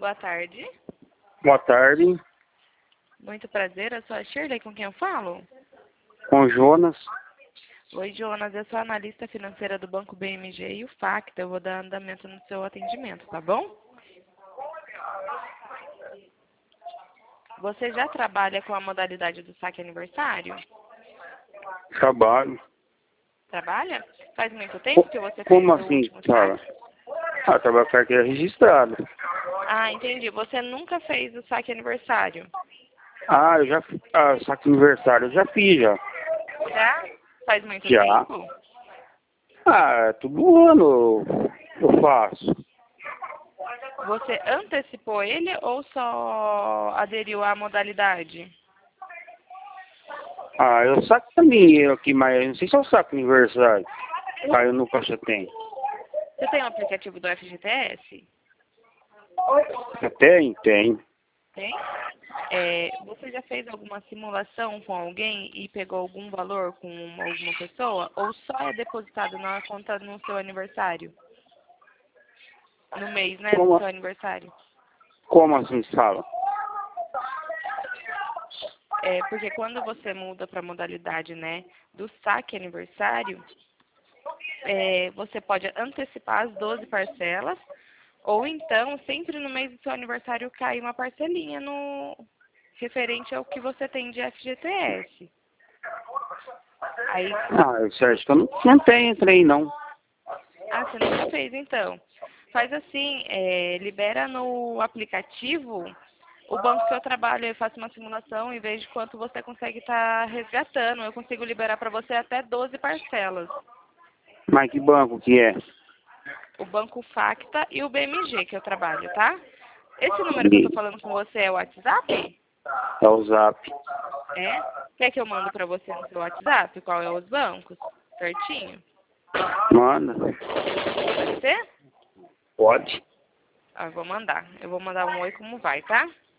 Boa tarde. Boa tarde, Muito prazer, eu sou a Shirley, com quem eu falo? com Jonas. Oi, Jonas, eu sou analista financeira do Banco BMG e o Facta. Eu vou dar andamento no seu atendimento, tá bom? Você já trabalha com a modalidade do saque aniversário? Trabalho. Trabalha? Faz muito tempo que você fez Como o assim, último fala? saque? Trabalho com carteira registrada. Ah, entendi. Você nunca fez o saque aniversário? Eu já fiz. Saque aniversário, eu já fiz já. Já? Faz muito Já. tempo? Todo ano eu faço. Você antecipou ele ou só aderiu à modalidade? Eu saco também aqui, mas eu não sei se eu saco aniversário. Eu nunca já tenho. Você tem o aplicativo do FGTS? Eu tenho? Tenho. Tem? Você já fez alguma simulação com alguém e pegou algum valor com alguma pessoa? Ou só é depositado na conta no seu aniversário? No mês, né, do seu aniversário? Como assim fala? Porque quando você muda para a modalidade, né, do saque aniversário, você pode antecipar as 12 parcelas, ou então, sempre no mês do seu aniversário, cai uma parcelinha no referente ao que você tem de FGTS. Aí, Você acha que eu não tenho trem, não. você nunca fez, então. Faz assim, libera no aplicativo o banco que eu trabalho, eu faço uma simulação e vejo quanto você consegue estar resgatando. Eu consigo liberar para você até 12 parcelas. Mas que banco que é? O Banco Facta e o BMG que eu trabalho, tá? Esse número que eu tô falando com você é o WhatsApp? É o Zap. É? Quer que eu mando para você no seu WhatsApp qual é os bancos? Certinho? Manda. Pode ser? Pode. Eu vou mandar. Eu vou mandar um oi como vai, tá?